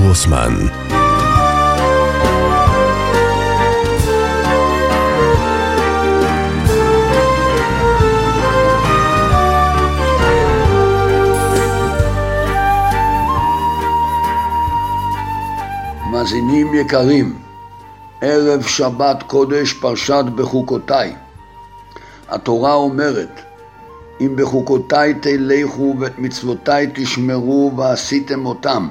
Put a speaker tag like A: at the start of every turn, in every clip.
A: גרוסמן.
B: מאזינים יקרים, ערב שבת קודש פרשת בחוקותיי. התורה אומרת, אם בחוקותיי תלכו ואת מצוותיי תשמרו ועשיתם אותם.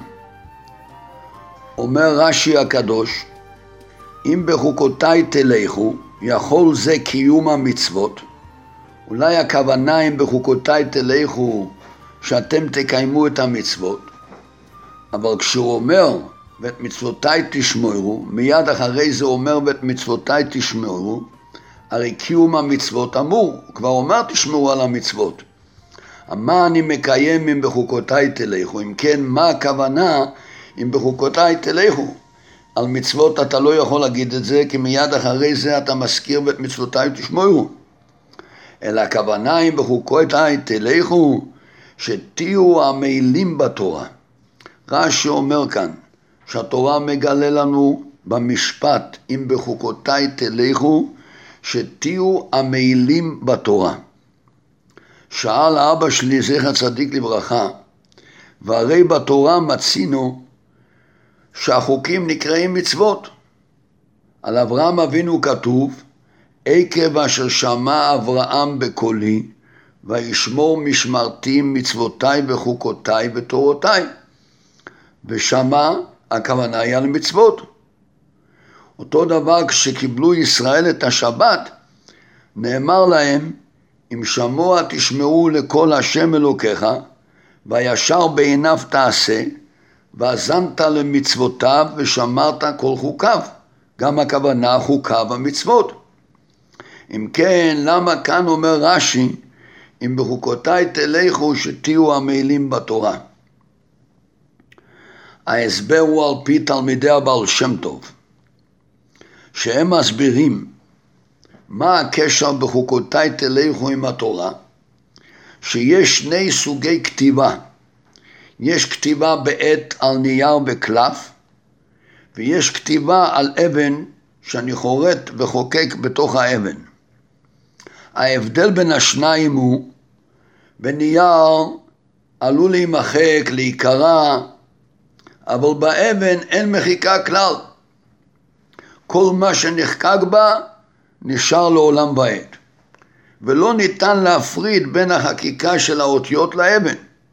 B: אומר רש"י הקדוש, אם בחוקותיי תלכו, יכול זה קיום המצוות. אולי הכוונה אם בחוקותיי תלכו שאתם תקיימו את המצוות. אבל כשהוא אומר ואת מצוותיי תשמרו, מיד אחרי זה אומר ואת מצוותיי תשמרו, הרי קיום המצוות אמור, הוא כבר אומר תשמרו על המצוות. מה אני מקיים אם בחוקותיי תלכו? אם כן, מה הכוונה אם בחוקותיי תלכו? על מצוות אתה לא יכול להגיד את זה, כי מיד אחרי זה אתה מזכיר ואת מצוותיי תשמרו. אלא הכוונה אם בחוקותיי תלכו, שתהיו עמלים בתורה. רש"י אומר כאן, שהתורה מגלה לנו במשפט, אם בחוקותיי תלכו, שתהיו עמלים בתורה. שאל האבא שלי, זכר צדיק לברכה, והרי בתורה מצינו שהחוקים נקראים מצוות. על אברהם אבינו כתוב, עקב אשר שמע אברהם בקולי, וישמור משמרתי מצוותיי וחוקותיי ותורותיי. ושמע, הכוונה היא על מצוות. אותו דבר כשקיבלו ישראל את השבת, נאמר להם, אם שמוע תשמעו לקול השם אלוקיך, וישר בעיניו תעשה, והאזנת למצוותיו ושמרת כל חוקיו. גם הכוונה חוקיו המצוות. אם כן, למה כאן אומר רש"י, אם בחוקותיי תלכו שתהיו עמלים בתורה? ההסבר הוא על פי תלמידי הבעל שם טוב, שהם מסבירים מה הקשר בחוקותיי תלכו עם התורה, שיש שני סוגי כתיבה. יש כתיבה בעט על נייר בקלף, ויש כתיבה על אבן שאני חורט וחוקק בתוך האבן. ההבדל בין השניים הוא, בנייר עלול להימחק, להיקרא, אבל באבן אין מחיקה כלל. כל מה שנחקק בה נשאר לעולם ועד. ולא ניתן להפריד בין החקיקה של האותיות לאבן.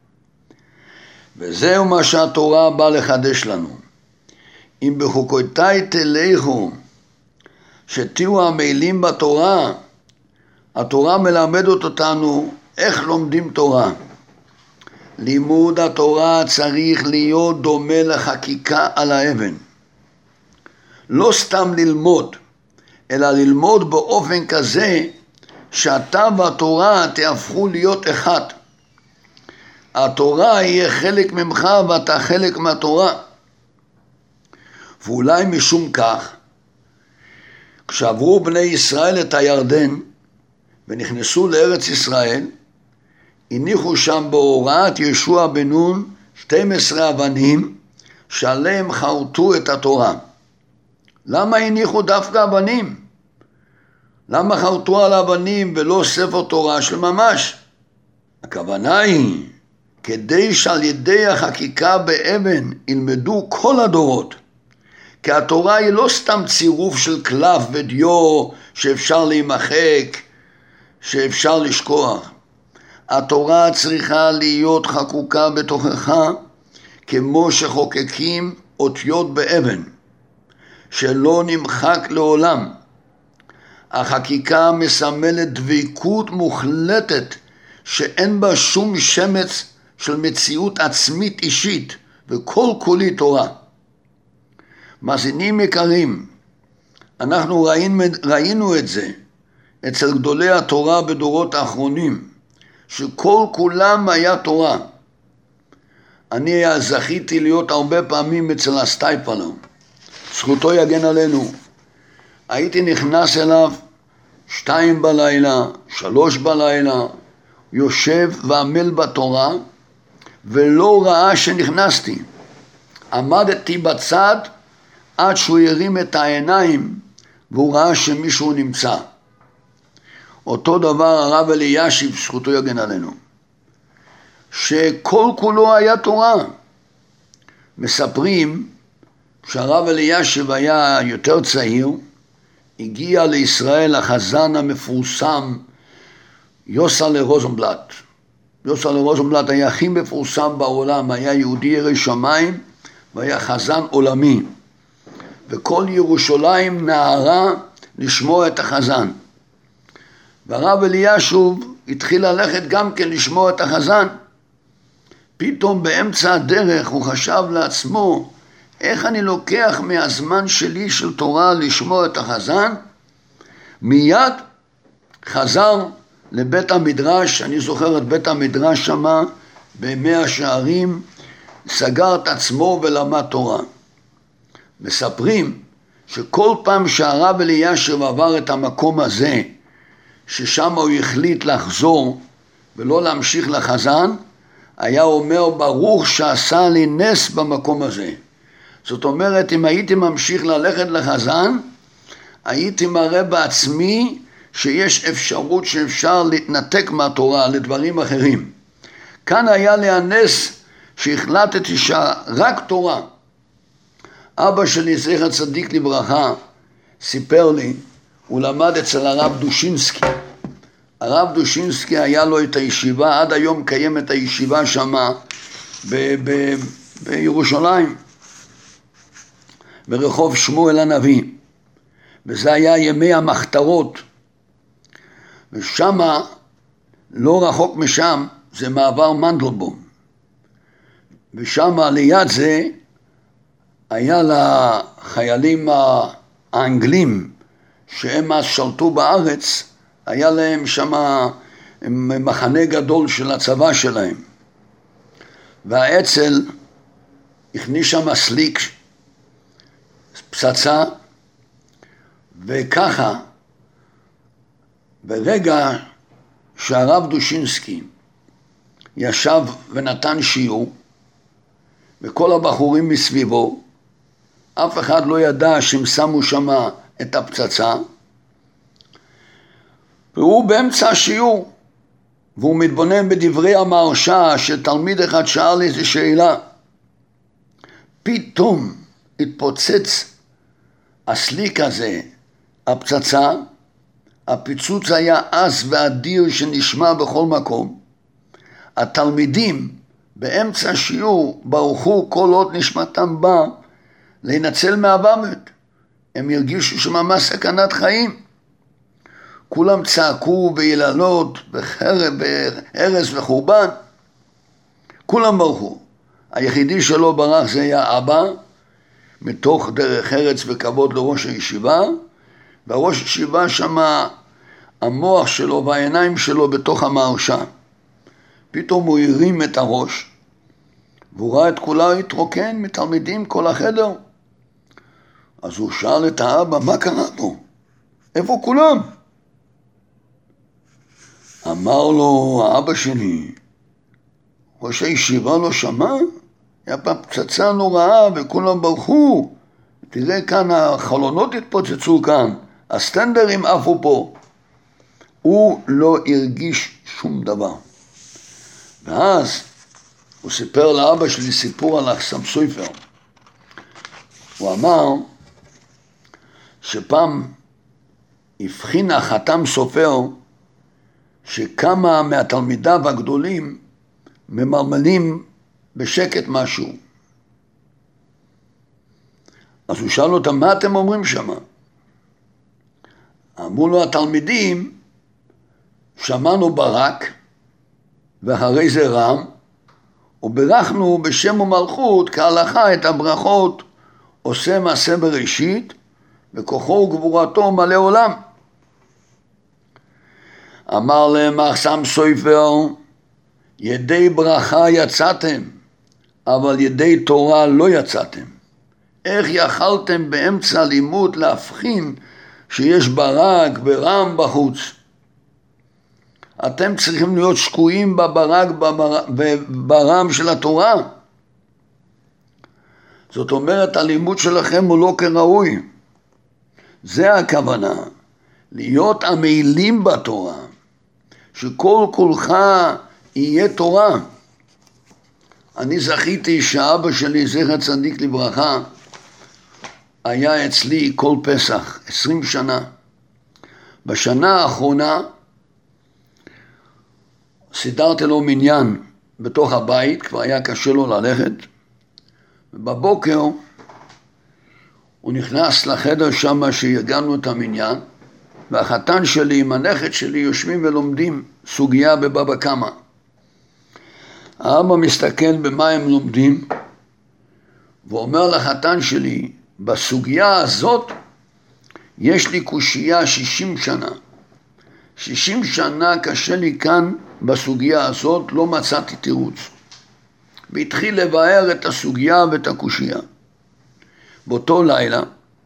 B: וזהו מה שהתורה באה לחדש לנו. אם בחוקותיי תלכו, שתהיו עמלים בתורה, התורה מלמדת אותנו איך לומדים תורה. לימוד התורה צריך להיות דומה לחקיקה על האבן. לא סתם ללמוד, אלא ללמוד באופן כזה שאתה והתורה תהפכו להיות אחד. התורה יהיה חלק ממך ואתה חלק מהתורה. ואולי משום כך, כשעברו בני ישראל את הירדן ונכנסו לארץ ישראל, הניחו שם בהוראת ישוע בן נון 12 אבנים שעליהם חרטו את התורה. למה הניחו דווקא אבנים? למה חרטו על אבנים ולא ספר תורה של ממש? הכוונה היא כדי שעל ידי החקיקה באבן ילמדו כל הדורות. כי התורה היא לא סתם צירוף של קלף ודיו שאפשר להימחק, שאפשר לשכוח. התורה צריכה להיות חקוקה בתוכך כמו שחוקקים אותיות באבן, שלא נמחק לעולם. החקיקה מסמלת דבקות מוחלטת שאין בה שום שמץ של מציאות עצמית אישית, וכל כולי תורה. מאזינים יקרים, אנחנו ראינו את זה אצל גדולי התורה בדורות האחרונים, שכל כולם היה תורה. אני זכיתי להיות הרבה פעמים אצל הסטייפלר, זכותו יגן עלינו. הייתי נכנס אליו 2 בלילה, 3 בלילה, יושב ועמל בתורה, ולא ראה שנכנסתי. עמדתי בצד עד שהוא הרים את העיניים והוא ראה שמישהו נמצא. אותו דבר הרב אלישיב, זכותו יגן עלינו, שכל כולו היה תורה. מספרים שהרב אלישיב היה יותר צעיר, הגיע לישראל החזן המפורסם יוסלה רוזנבלט. יוסלה רוזנבלט היה הכי מפורסם בעולם, היה יהודי ירא שמיים והיה חזן עולמי, וכל ירושלים נהרה לשמוע את החזן. והרב אלישיב התחיל ללכת גם כן לשמוע את החזן. פתאום באמצע הדרך הוא חשב לעצמו, איך אני לוקח מהזמן שלי של תורה לשמוע את החזן? מיד חזר לבית המדרש, אני זוכר את בית המדרש שמה במאה שערים, סגר את עצמו ולמד תורה. מספרים שכל פעם שהרב אלישיב עבר את המקום הזה, ששם הוא החליט לחזור ולא להמשיך לחזן, היה אומר ברוך שעשה לי נס במקום הזה. זאת אומרת, אם הייתי ממשיך ללכת לחזן, הייתי מראה בעצמי שיש אפשרות שאפשר להתנתק מהתורה לדברים אחרים. כאן היה לי הנס שהחלטתי שרק תורה. אבא שלי, זכר צדיק לברכה, סיפר לי, הוא למד אצל הרב דושינסקי. הרב דושינסקי היה לו את הישיבה, עד היום קיימת הישיבה שמה בירושלים, ברחוב שמואל הנביא, וזה היה ימי המחתרות, ושמה, לא רחוק משם, זה מעבר מנדלבום, ושמה ליד זה היה לחיילים האנגלים שהם אז שלטו בארץ, היה להם שם מחנה גדול של הצבא שלהם, והאצ"ל הכניס שם סליק, פצצה, וככה ברגע שהרב דושינסקי ישב ונתן שיעור וכל הבחורים מסביבו, אף אחד לא ידע שהם שמו שם את הפצצה, והוא באמצע השיעור והוא מתבונן בדברי המהרש"א, שתלמיד אחד שאל איזו שאלה, פתאום התפוצץ הסליק הזה, הפצצה, הפיצוץ היה עז ואדיר שנשמע בכל מקום. התלמידים באמצע השיעור ברחו כל עוד נשמתם בא להינצל מהמוות. הם הרגישו שממש סכנת חיים. כולם צעקו ביללות, בהרס וחורבן. כולם ברחו. היחידי שלא ברח זה היה אבא, מתוך דרך ארץ וכבוד לראש הישיבה, והראש הישיבה שמה המוח שלו והעיניים שלו בתוך המהרש"א. פתאום הוא הרים את הראש, והוא ראה את כולה התרוקן מתלמידים כל החדר. אז הוא שאל את האבא, מה קרה פה? איפה כולם? אמר לו האבא שלי, ראש הישיבה לא שמע? היה פעם פצצה נוראה וכולם ברחו. תראה כאן, החלונות התפוצצו כאן, הסטנדרים עפו פה. הוא לא הרגיש שום דבר. ואז הוא סיפר לאבא שלי סיפור על החסם סופר. הוא אמר שפעם הבחין החתם סופר שכמה מהתלמידיו הגדולים ממלמלים בשקט משהו. אז הוא שאל אותם, מה אתם אומרים שם? אמרו לו התלמידים, שמענו ברק ואחרי זה רם, וברכנו בשם ומלכות כהלכה את הברכות, עושה מעשה בראשית, וכוחו וגבורתו מלא עולם. אמר להם החסם סופר, ידי ברכה יצאתם, אבל ידי תורה לא יצאתם. איך יכלתם באמצע לימוד להבחין שיש ברק ורם בחוץ? אתם צריכים להיות שקועים בברק וברם של התורה. זאת אומרת, הלימוד שלכם הוא לא כראוי. זה הכוונה, להיות עמלים בתורה, שכל כולך יהיה תורה. אני זכיתי שאבא שלי, זכר צדיק לברכה, היה אצלי כל פסח, 20 שנה. בשנה האחרונה סידרתי לו מניין בתוך הבית, כבר היה קשה לו ללכת, ובבוקר הוא נכנס לחדר שם שארגנו את המניין, והחתן שלי עם הנכד שלי יושבים ולומדים סוגיה בבבא קמא. האבא מסתכל במה הם לומדים, ואומר לחתן שלי, בסוגיה הזאת יש לי קושייה 60 שנה. 60 שנה קשה לי כאן בסוגיה הזאת, לא מצאתי תירוץ. והתחיל לבאר את הסוגיה ואת הקושייה. באותו לילה,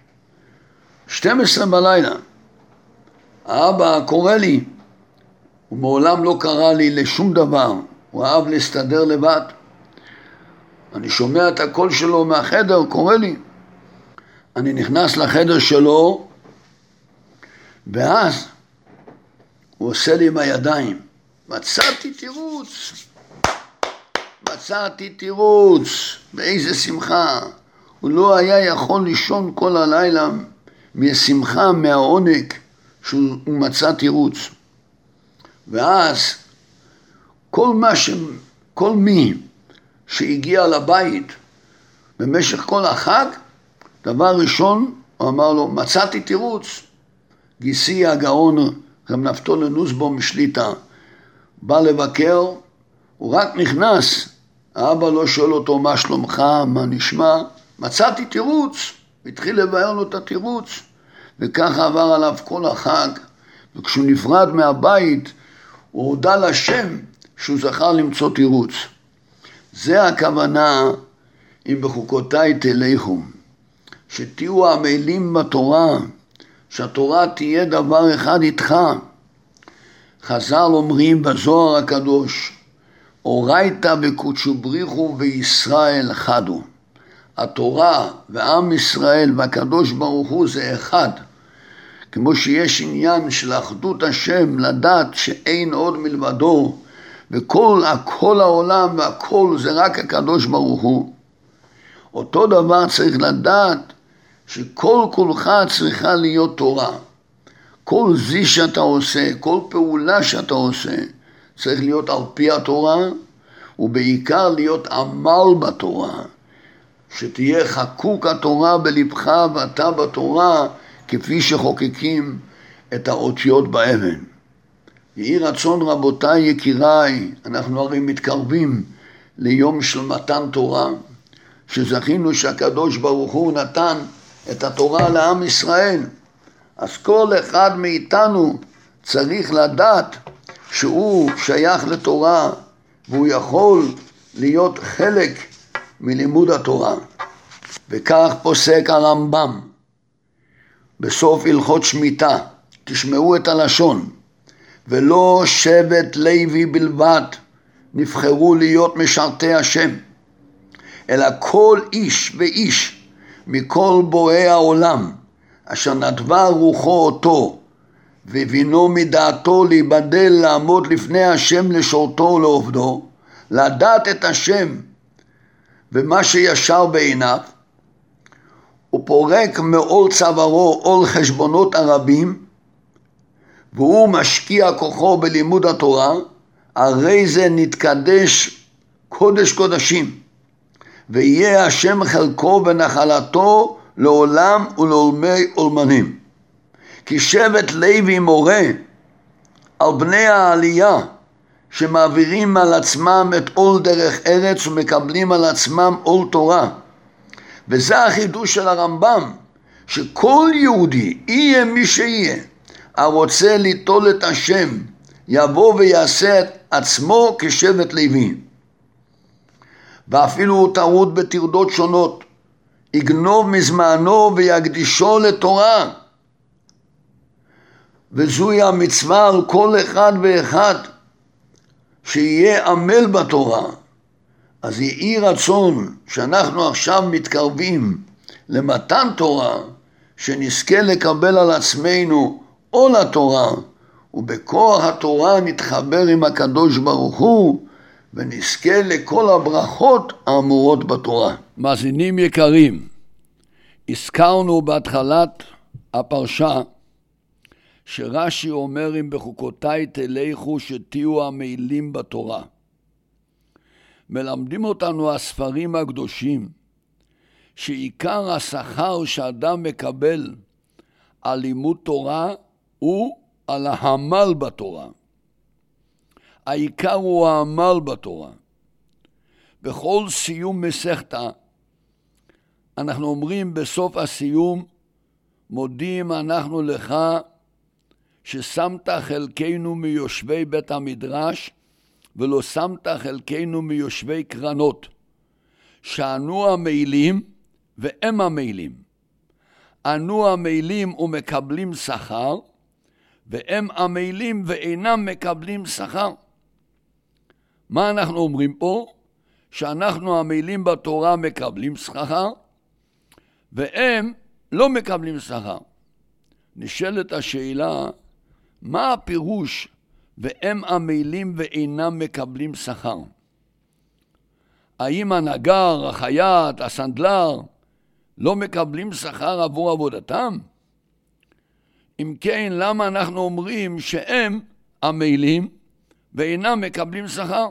B: 12 בלילה, האבא קורא לי, הוא מעולם לא קרא לי לשום דבר, הוא אהב להסתדר לבד. אני שומע את הקול שלו מהחדר, קורא לי. אני נכנס לחדר שלו, ואז הוא עושה לי עם הידיים, מצאתי תירוץ, מצאתי תירוץ, באיזה שמחה. הוא לא היה יכול לישון כל הלילה מהשמחה, מהעונג, שהוא מצא תירוץ. ואז כל מי שהגיע לבית במשך כל החג, דבר ראשון הוא אמר לו, מצאתי תירוץ. גיסי הגאון רב נפתולי נוסבאום משליטה בא לבקר, הוא רק נכנס, האבא לא שואל אותו מה שלומך, מה נשמע, מצאתי תירוץ, התחיל לבאר לו את התירוץ, וככה עבר עליו כל החג. וכשהוא נפרד מהבית הוא הודע לשם שהוא זכר למצוא תירוץ. זה הכוונה, אם בחוקותיי תלכו, שתהיו עמלים בתורה, שהתורה תהיה דבר אחד איתך. חז"ל אומרים בזוהר הקדוש, אורייתא וקודשא בריחו וישראל חדו. התורה ועם ישראל והקדוש ברוך הוא זה אחד. כמו שיש עניין של אחדות השם, לדעת שאין עוד מלבדו, וכל העולם והכל זה רק הקדוש ברוך הוא. אותו דבר צריך לדעת שכל כולך צריכה להיות תורה. כל זה שאתה עושה, כל פעולה שאתה עושה, צריך להיות על פי התורה, ובעיקר להיות עמל בתורה. שתהיה חקוק התורה בלבך ואתה בתורה, כפי שחוקקים את האותיות באבן. יהי רצון רבותיי יקיריי, אנחנו הרי מתקרבים ליום של מתן תורה, שזכינו שהקדוש ברוך הוא נתן את התורה לעם ישראל. אז כל אחד מאיתנו צריך לדעת שהוא שייך לתורה, והוא יכול להיות חלק מלימוד התורה. וכך פוסק הרמב"ם בסוף הלכות שמיטה, תשמעו את הלשון, ולא שבט לוי בלבד נבחרו להיות משרתי השם, אלא כל איש ואיש מכל בואי העולם, אשר נדבה רוחו אותו, ובינו מדעתו להיבדל לעמוד לפני השם לשורתו ולעובדו, לדעת את השם ומה שישר בעיניו, הוא פורק מעול צווארו עול חשבונות הרבים, והוא משקיע כוחו בלימוד התורה, הרי זה נתקדש קודש קודשים, ויהיה השם חלקו ונחלתו לעולם ולעולמי עולמנים. כי שבט לוי מורה על בני העלייה שמעבירים על עצמם את עול דרך ארץ ומקבלים על עצמם עול תורה. וזה החידוש של הרמב"ם, שכל יהודי, יהיה מי שיהיה, הרוצה ליטול את השם, יבוא ויעשה את עצמו כשבט לוי. ואפילו הוא טרוד בטרדות שונות, יגנוב מזמנו ויקדישו לתורה. וזוהי המצווה על כל אחד ואחד, שיהיה עמל בתורה, אז יהי רצון שאנחנו עכשיו מתקרבים למתן תורה, שנזכה לקבל על עצמנו עול התורה, ובכוח התורה נתחבר עם הקדוש ברוך הוא, ונזכה לכל הברכות האמורות בתורה. מאזינים יקרים, הזכרנו בהתחלת הפרשה, שרש"י אומר אם בחוקותיי תלכו שתהיו המעילים בתורה. מלמדים אותנו הספרים הקדושים שעיקר השכר שאדם מקבל על לימוד תורה הוא על העמל בתורה. העיקר הוא העמל בתורה. בכל סיום מסכתא אנחנו אומרים בסוף הסיום, מודים אנחנו לך ששמת חלקנו מיושבי בית המדרש ולא שמת חלקנו מיושבי קרנות, שאנו המעילים והם המעילים. אנו המעילים ומקבלים שכר, והם המעילים ואינם מקבלים שכר. מה אנחנו אומרים פה? שאנחנו המעילים בתורה מקבלים שכר, והם לא מקבלים שכר. נשאלת השאלה, מה הפירוש והם המעילים ואינם מקבלים שכר? האם הנגר, החייט, הסנדלר לא מקבלים שכר עבור עבודתם? אם כן, למה אנחנו אומרים שהם המעילים ואינם מקבלים שכר?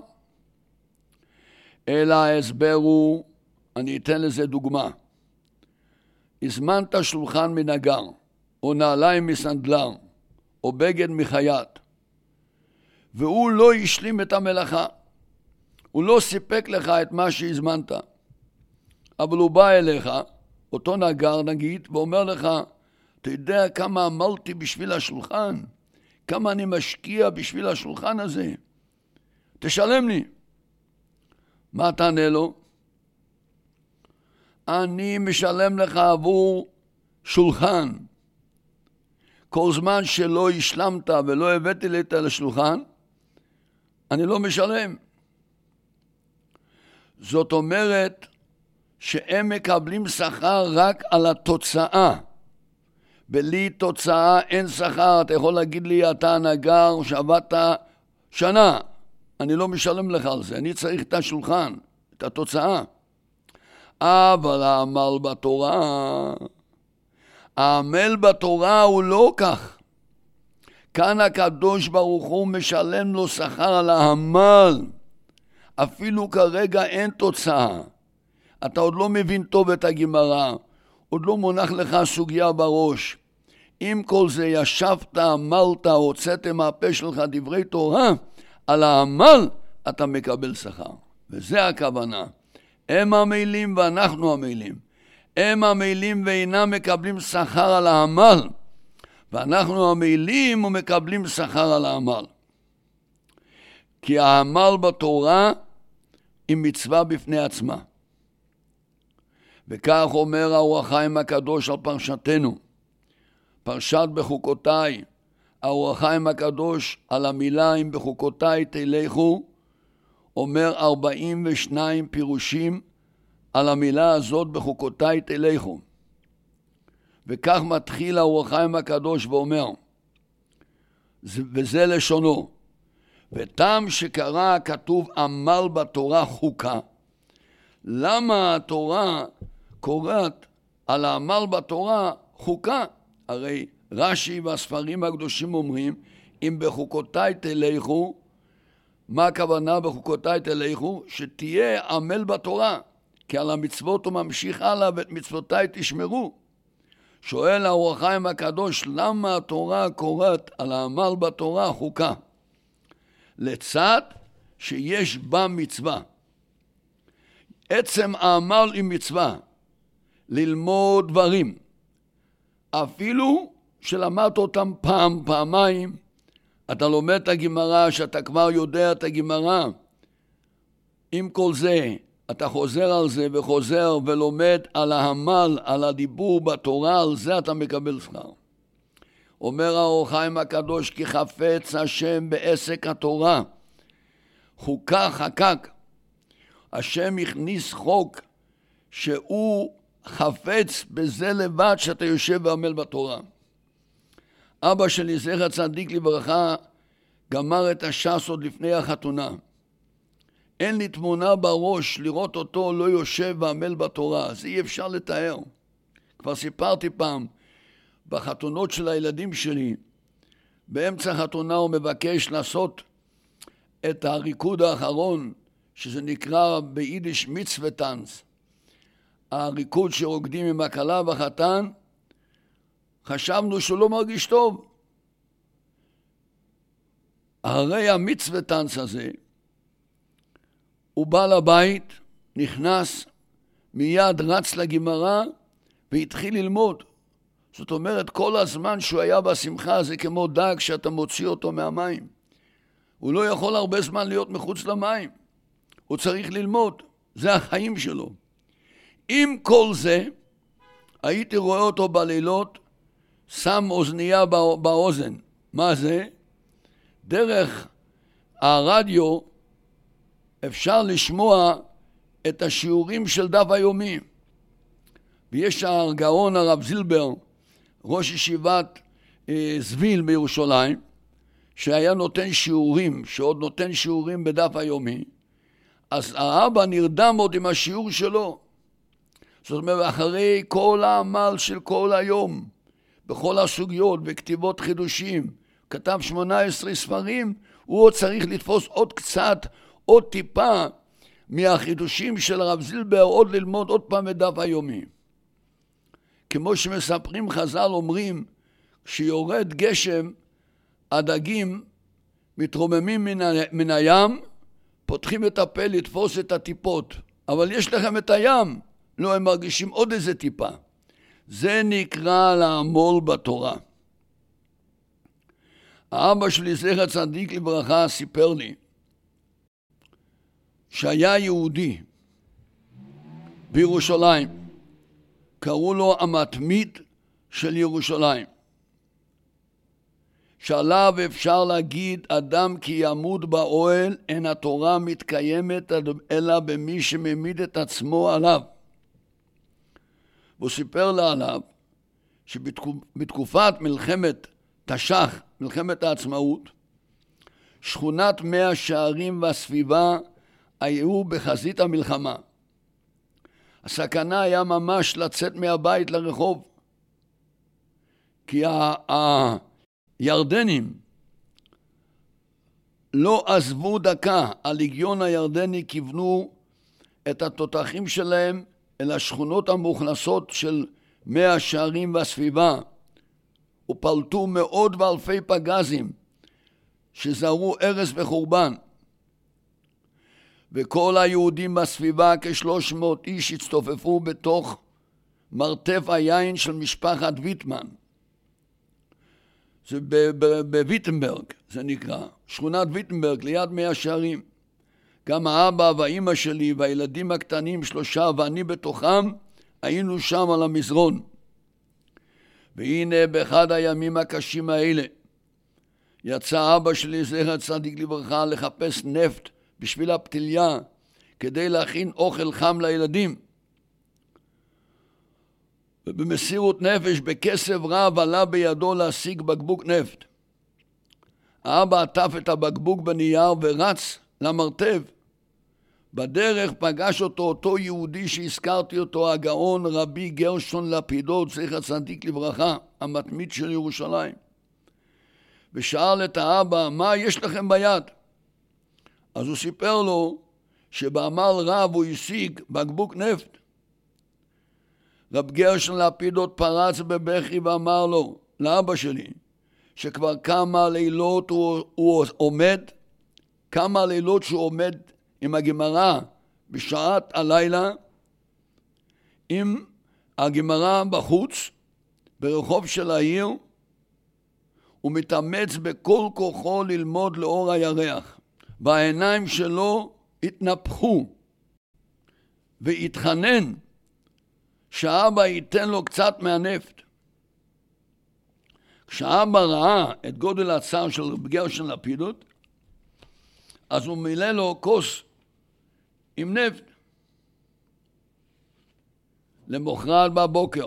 B: אלא ההסבר הוא, אני אתן לזה דוגמה. הזמנת שולחן מנגר, או נעליים מסנדלר, או בגד מחייט, והוא לא השלים את המלאכה. הוא לא סיפק לך את מה שהזמנת. אבל הוא בא אליך, אותו נגר נגיד, ואומר לך, אתה יודע כמה עמלתי בשביל השולחן? כמה אני משקיע בשביל השולחן הזה? תשלם לי. מה תענה לו? אני משלם לך עבור שולחן. כל זמן שלא השלמת ולא הבאתי לי את השולחן, אני לא משלם. זאת אומרת שהם מקבלים שכר רק על התוצאה. בלי תוצאה אין שכר. אתה יכול להגיד לי, אתה נגר שעבדת שנה, אני לא משלם לך על זה, אני צריך את השולחן, את התוצאה. אבל העמל בתורה, העמל בתורה הוא לא כך. כאן הקדוש ברוך הוא משלם לו שכר על העמל. אפילו כרגע אין תוצאה. אתה עוד לא מבין טוב את הגמרא, עוד לא מונח לך סוגיה בראש. עם כל זה ישבת, עמלת, הוצאת מהפה שלך דברי תורה, על העמל אתה מקבל שכר. וזה הכוונה. הם המעילים ואנחנו המעילים. הם המעילים ואינם מקבלים שכר על העמל, ואנחנו המעילים ומקבלים שכר על העמל. כי העמל בתורה היא מצווה בפני עצמה. וכך אומר האור החיים הקדוש על פרשתנו, פרשת בחוקותיי. האור החיים הקדוש על המילה אם בחוקותיי תלכו, אומר 42 פירושים על המילה הזאת בחוקותיי תלכו. וכך מתחיל האור החיים הקדוש ואומר, וזה לשונו, וטעם שקרא כתוב עמל בתורה חוקה. למה התורה קוראת על העמל בתורה חוקה? הרי רש"י והספרים הקדושים אומרים, אם בחוקותיי תלכו, מה הכוונה בחוקותיי תלכו? שתהיה עמל בתורה, כי על המצוות הוא ממשיך הלאה, ואת מצוותיי תשמרו. שואל האור החיים הקדוש, למה התורה קוראת על העמל בתורה חוקה? לצד שיש בה מצווה. עצם העמל היא מצווה, ללמוד דברים. אפילו שלמדת אותם פעם, פעמיים, אתה לומד את הגמרא, שאתה כבר יודע את הגמרא. עם כל זה, אתה חוזר על זה וחוזר ולומד על העמל, על הדיבור בתורה, על זה אתה מקבל שכר. אומר האור החיים הקדוש, כי חפץ השם בעסק התורה, חוקה חקק. השם הכניס חוק שהוא חפץ בזה לבד שאתה יושב ועמל בתורה. אבא שלי, זכר צדיק לברכה, גמר את הש"ס עוד לפני החתונה. אין לי תמונה בראש לראות אותו לא יושב ועמל בתורה, זה אי אפשר לתאר. כבר סיפרתי פעם, בחתונות של הילדים שלי, באמצע החתונה הוא מבקש לעשות את הריקוד האחרון, שזה נקרא ביידיש מצווה-טנץ. הריקוד שרוקדים עם הכלה והחתן, חשבנו שהוא לא מרגיש טוב. הרי המצווה-טנץ הזה, הוא בא לבית, נכנס, מיד רץ לגמרא והתחיל ללמוד. זאת אומרת, כל הזמן שהוא היה בשמחה זה כמו דג שאתה מוציא אותו מהמים. הוא לא יכול הרבה זמן להיות מחוץ למים. הוא צריך ללמוד. זה החיים שלו. עם כל זה, הייתי רואה אותו בלילות, שם אוזנייה באוזן. מה זה? דרך הרדיו אפשר לשמוע את השיעורים של דף היומי. ויש הגאון הרב זילבר, ראש ישיבת זוויל בירושלים, שהיה נותן שיעורים, שעוד נותן שיעורים בדף היומי, אז האבא נרדם עוד עם השיעור שלו. זאת אומרת, אחרי כל העמל של כל היום, בכל הסוגיות, בכתיבות חידושים, כתב 18 ספרים, הוא עוד צריך לתפוס עוד קצת, עוד טיפה מהחידושים של הרב זילבר, עוד ללמוד עוד פעם את דף היומי. כמו שמספרים חז"ל אומרים, כשיורד גשם, הדגים מתרוממים מן הים, פותחים את הפה לתפוס את הטיפות. אבל יש לכם את הים. לא, הם מרגישים עוד איזה טיפה. זה נקרא לעמול בתורה. האבא שלי, זכר צדיק לברכה, סיפר לי שהיה יהודי בירושלים, קראו לו המתמיד של ירושלים, שעליו אפשר להגיד, אדם כי ימות באוהל, אין התורה מתקיימת אלא במי שמעמיד את עצמו עליו. והוא סיפר לה עליו שבתקופת מלחמת תש"ח, מלחמת העצמאות, שכונת 100 שערים והסביבה היו בחזית המלחמה. הסכנה היה ממש לצאת מהבית לרחוב, כי הירדנים לא עזבו דקה. הלגיון הירדני כיוונו את התותחים שלהם אל השכונות המאוכלסות של 100 שערים והסביבה, ופלטו מאות ואלפי פגזים שזרו הרס וחורבן. וכל היהודים בסביבה, כ-300 איש, הצטופפו בתוך מרתף היין של משפחת ויטמן. זה בוויטנברג, זה נקרא, שכונת ויטנברג, ליד 100 שערים. גם האבא והאמא שלי והילדים הקטנים 3 ואני בתוכם, היינו שם על המזרון. והנה באחד הימים הקשים האלה, יצא אבא שלי, זכר צדיק לברכה, לחפש נפט בשביל הפתיליה, כדי להכין אוכל חם לילדים. ובמסירות נפש, בכסף רב, עלה בידו להשיג בקבוק נפט. האבא עטף את הבקבוק בנייר ורץ למרתף. בדרך פגש אותו יהודי שהזכרתי אותו, הגאון רבי גרשון לפידות, זכר צדיק לברכה, המתמיד של ירושלים. ושאל את האבא, מה יש לכם ביד? אז הוא סיפר לו שבעמל רב הוא השיג בקבוק נפט. רב גרשון לפידות פרץ בבכי ואמר לו, לאבא שלי, שכבר כמה לילות הוא עומד, כמה לילות שהוא עומד עם הגמרא בשעת הלילה, עם הגמרא בחוץ, ברחוב של העיר, הוא מתאמץ בכל כוחו ללמוד לאור הירח. והעיניים שלו התנפחו, והתחנן שהאבא ייתן לו קצת מהנפט. כשהאבא ראה את גודל הצער של רב גרשון לפידות, אז הוא מילא לו כוס עם נפט. למחרת בבוקר,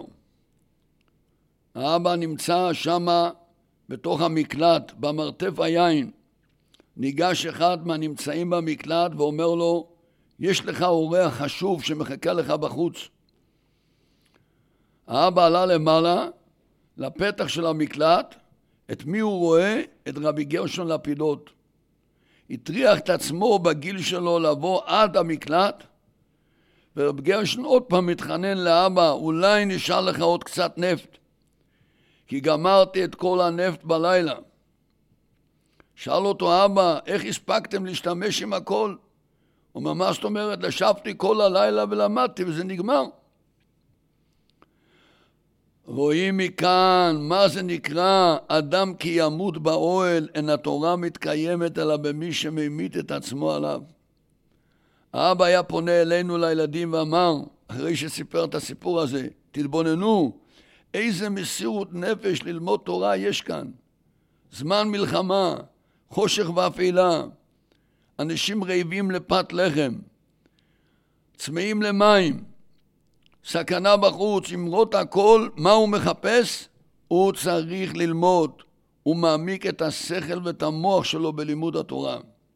B: האבא נמצא שמה בתוך המקלט, במרתף היין. ניגש אחד מהנמצאים במקלט ואומר לו, יש לך אורח חשוב שמחכה לך בחוץ. האבא עלה למעלה, לפתח של המקלט, את מי הוא רואה? את רבי גרשון לפידות. הטריח את עצמו בגיל שלו לבוא עד המקלט, ורבי גרשון עוד פעם מתחנן לאבא, אולי נשאר לך עוד קצת נפט, כי גמרתי את כל הנפט בלילה. שאל אותו אבא, איך הספקתם להשתמש עם הכל? הוא אומר, מה זאת אומרת? לשבתי כל הלילה ולמדתי וזה נגמר. רואים מכאן מה זה נקרא אדם כי ימות באוהל, אין התורה מתקיימת אלא במי שממית את עצמו עליו. האבא היה פונה אלינו לילדים ואמר, אחרי שסיפר את הסיפור הזה, תתבוננו, איזה מסירות נפש ללמוד תורה יש כאן. זמן מלחמה, חושך ואפלה, אנשים רעבים לפת לחם, צמאים למים, סכנה בחוץ, למרות הכל, מה הוא מחפש? הוא צריך ללמוד, הוא מעמיק את השכל ואת המוח שלו בלימוד התורה.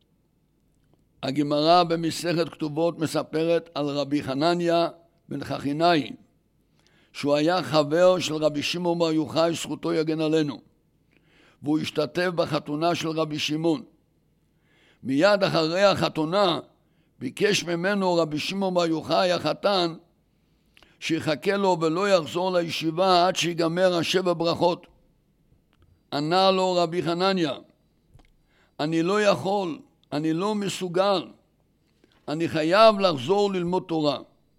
B: הגמרא במסכת כתובות מספרת על רבי חנניה בן חכינאי, שהוא היה חבר של רבי שמעון בר יוחאי, זכותו יגן עלינו, והוא השתתף בחתונה של רבי שמעון. מיד אחרי החתונה ביקש ממנו רבי שמעון בר יוחאי החתן שיחכה לו ולא יחזור לישיבה עד שיגמר 7 ברכות. ענה לו רבי חנניה, אני לא יכול, אני לא מסוגל, אני חייב לחזור ללמוד תורה.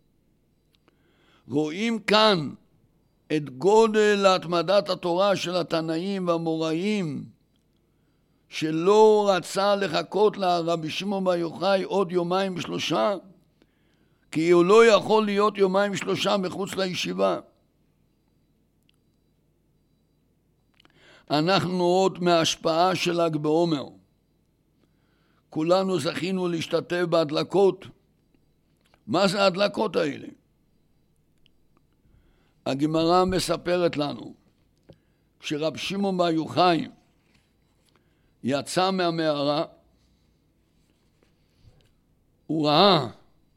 B: רואים כאן את גודל התמדת התורה של התנאים והמוראים, שלא רצה לחכות לרבי שמעון בר יוחאי עוד 2-3 ימים, כי הוא לא יכול להיות 2-3 ימים מחוץ לישיבה. אנחנו עוד מההשפעה של ל"ג בעומר. כולנו זכינו להשתתף בהדלקות. מה זה ההדלקות האלה? הגמרא מספרת לנו, כשרב שמעון בר יוחאי יצא מהמערה, הוא ראה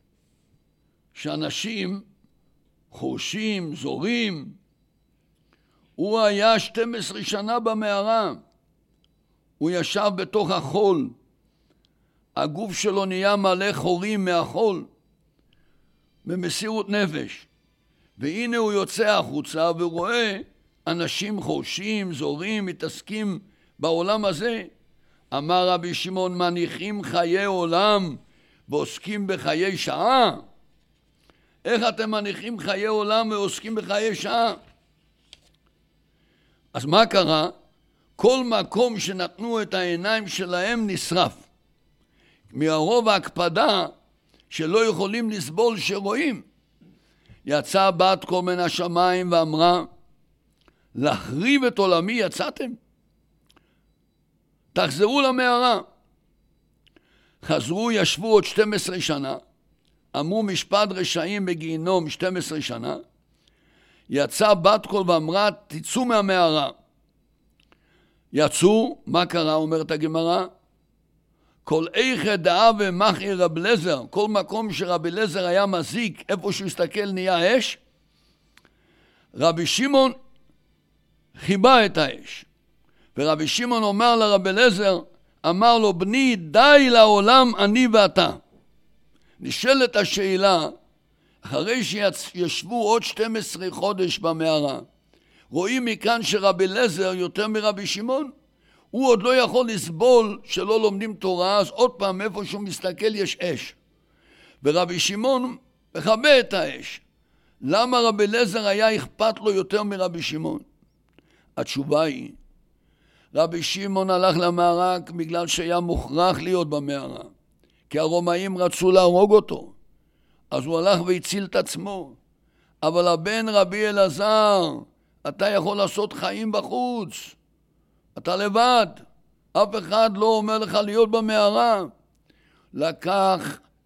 B: שאנשים חושים, זורים. הוא היה 12 שנה במערה, הוא ישב בתוך החול, הגוף שלו נהיה מלא חורים מהחול, במסירות נפש. והנה הוא יוצא החוצה ורואה אנשים חושים, זורים, מתעסקים בעולם הזה. אמר רבי שמעון, מניחים חיי עולם ועוסקים בחיי שעה? איך אתם מניחים חיי עולם ועוסקים בחיי שעה? אז מה קרה? כל מקום שנתנו את העיניים שלהם נשרף. מהרוב ההקפדה שלא יכולים לסבול שרואים. יצאה בת קול מן השמיים ואמרה, להחריב את עולמי יצאתם? תחזרו למערה. חזרו, ישבו עוד 12 שנה, אמרו משפט רשעים בגיהינום 12 שנה, יצאה בת קול ואמרה, תצאו מהמערה. יצאו, מה קרה? אומרת הגמרא, כל איכה דאה ומחי רב אליעזר, כל מקום שרבי אליעזר היה מזיק, איפה שהוא הסתכל נהיה אש, רבי שמעון חיבה את האש. ורבי שמעון אומר לרבי אליעזר, אמר לו, בני, די לעולם אני ואתה. נשאלת השאלה, אחרי שישבו עוד 12 חודש במערה, רואים מכאן שרבי אליעזר יותר מרבי שמעון, הוא עוד לא יכול לסבול שלא לומדים תורה, אז עוד פעם איפה שהוא מסתכל יש אש. ורבי שמעון מכבה את האש. למה רבי אליעזר היה אכפת לו יותר מרבי שמעון? התשובה היא, רבי שמעון הלך למערה בגלל שהיה מוכרח להיות במערה, כי הרומאים רצו להרוג אותו, אז הוא הלך והציל את עצמו. אבל הבן רבי אלעזר, אתה יכול לעשות חיים בחוץ, אתה לבד, אף אחד לא אומר לך להיות במערה. לקח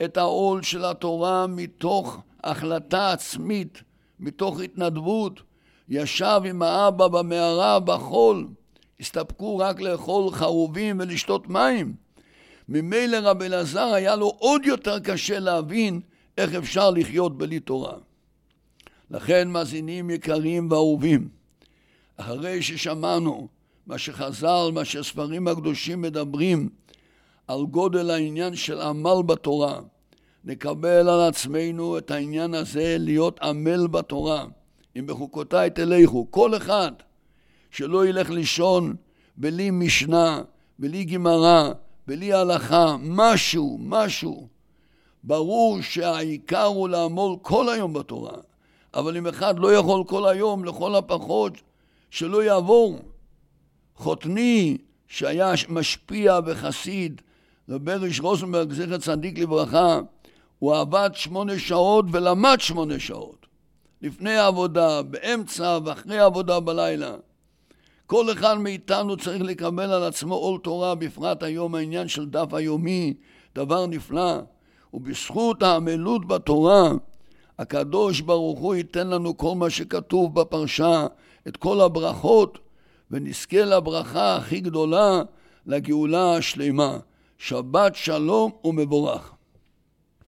B: את העול של התורה מתוך החלטה עצמית, מתוך התנדבות, ישב עם האבא במערה בחול, הסתפקו רק לאכול חרובים ולשתות מים. ממילא רבי אלעזר היה לו עוד יותר קשה להבין איך אפשר לחיות בלי תורה. לכן מאזינים יקרים ואהובים, אחרי ששמענו מה שחז"ל, מה שספרים הקדושים מדברים על גודל העניין של עמל בתורה, נקבל על עצמנו את העניין הזה להיות עמל בתורה. אם בחוקותיי תלכו, כל אחד שלא ילך לישון בלי משנה, בלי גמרא, בלי הלכה, משהו. ברור שהעיקר הוא לעמול כל היום בתורה. אבל אם אחד לא יכול כל היום, לכל הפחות שלא יעבור. חותני שהיה משפיע וחסיד, רבי ריש רוזנברג זכר צדיק לברכה, הוא עבד 8 שעות ולמד 8 שעות. לפני העבודה, באמצע ואחרי העבודה בלילה. כל אחד מאיתנו צריך לקבל על עצמו עול תורה, בפרט היום העניין של דף היומי, דבר נפלא. ובזכות העמלות בתורה, הקדוש ברוך הוא ייתן לנו כל מה שכתוב בפרשה, את כל הברכות, ונזכה לברכה הכי גדולה, לגאולה השלמה. שבת שלום ומבורך.